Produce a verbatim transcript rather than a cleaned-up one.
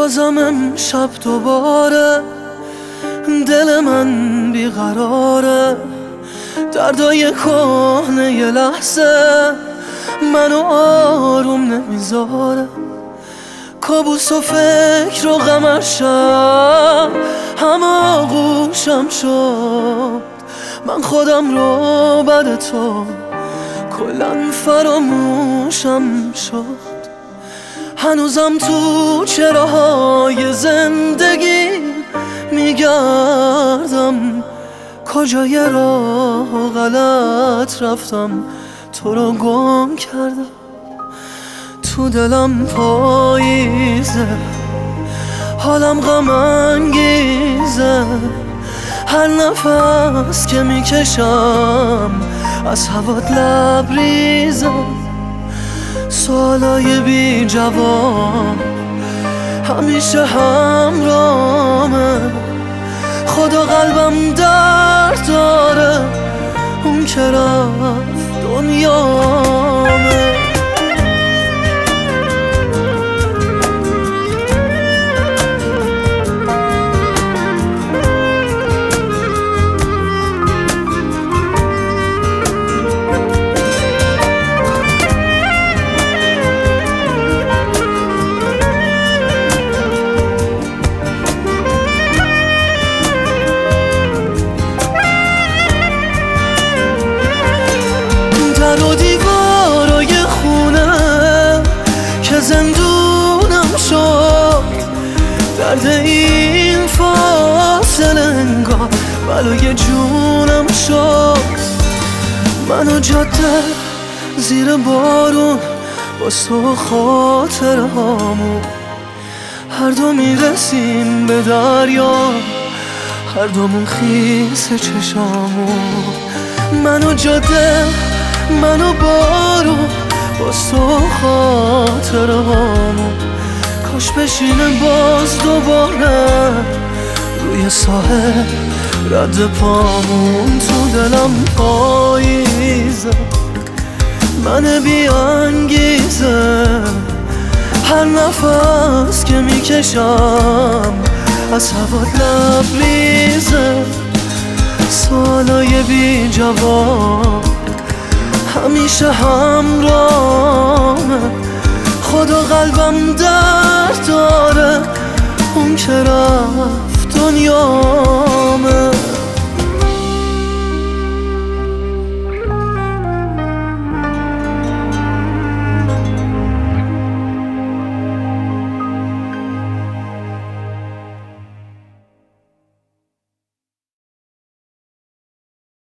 بازم امشب دوباره دل من بیقراره، دردای کهنه یه لحظه منو آروم نمیذاره. کابوس و فکر و غمشم همه آغوشم شد، من خودم رو بعد تو کلن فراموشم شد. هنوزم تو چراهای زندگی میگردم، کجای راه غلط رفتم تو رو گم کردم. تو دلم پاییزه، حالم غم انگیزه، هر نفس که میکشم از هوات لبریزه. سوالای بی جواب همیشه همرامه، خدا قلبم درد داره، اون که رفت دنیامه. در و دیوارای خونه که زندونم شد، درد این فاصله انگار بلای جونم شد. من و جاده زیر بارون با تو خاطره هامون، هر دو میرسیم به دریا، هر دومون خیس چشامون. من و جاده، من و بارون با تو خاطره هامون، کاش بشینه باز دوباره روی ساحل رد پامون. تو دلم پاییزه، من بی انگیزه، هر نفس که میکشم از هوات لبریزه. سوالای بی جواب همیشه همرامه، خدا قلبم درد داره، اون که رفت دنیامه.